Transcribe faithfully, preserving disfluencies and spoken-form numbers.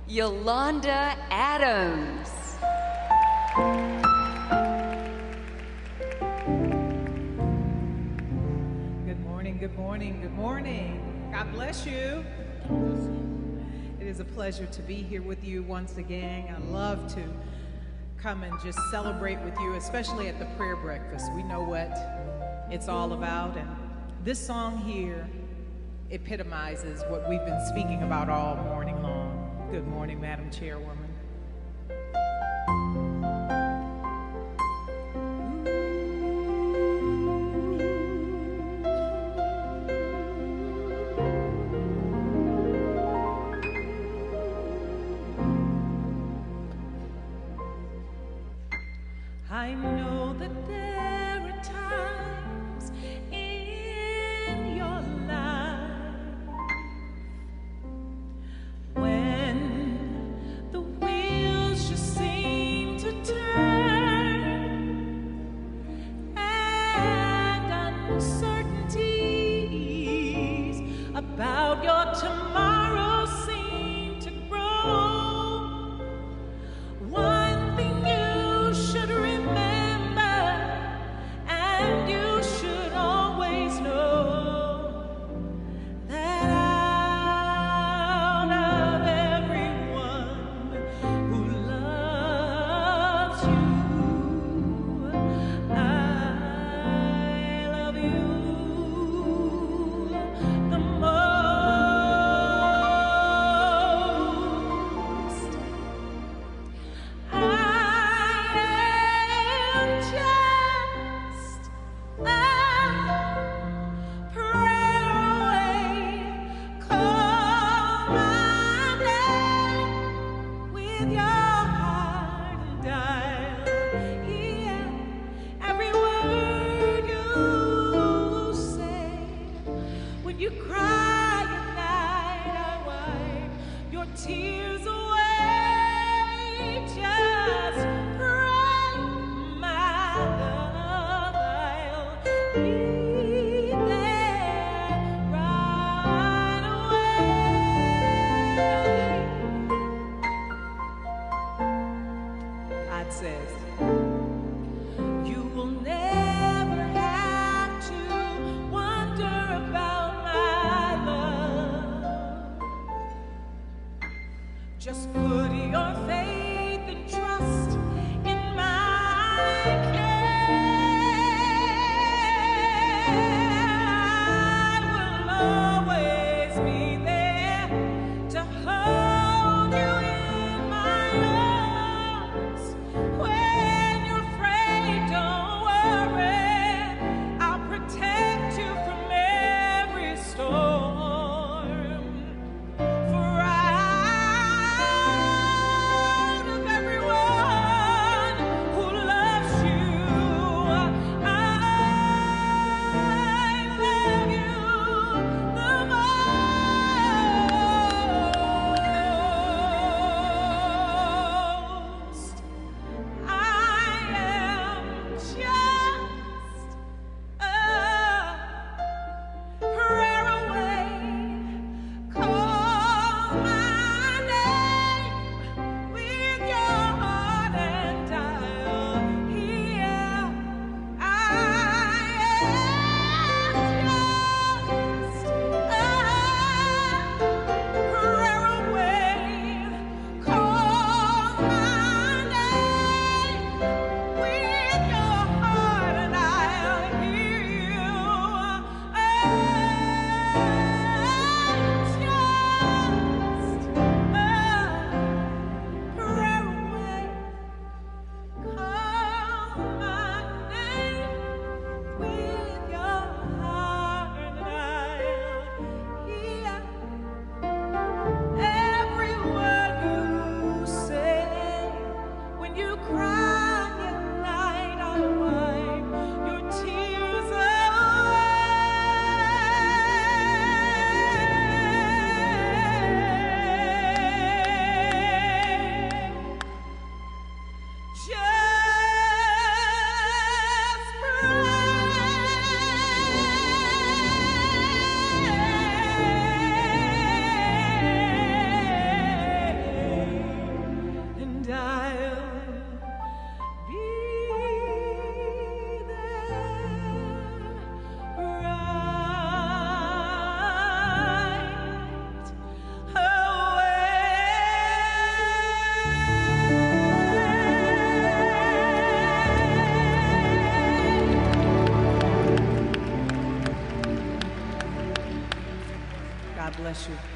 Yolanda Adams. Good morning, good morning, good morning. God bless you. It is a pleasure to be here with you once again. I love to come and just celebrate with you, especially at the prayer breakfast. We know what it's all about, and this song here epitomizes what we've been speaking about all morning long. Good morning, Madam Chairwoman. I know that there are times in your life when the wheels just seem to turn and uncertainties about your tomorrow seem to grow. One thing you should remember, and you should always know, that out of everyone who loves you, I love you the most. I am just a prayer away. Call my name with your heart and I'll hear every word you say. When you cry at night, I wipe your tears away. Just pray, my love, I'll be there right away. God says, you will never have to wonder about my love. Just put your faith and trust in my care. I will always be there to hold you in my arms. When you're afraid, don't worry, I'll protect you from every storm. For I bless you.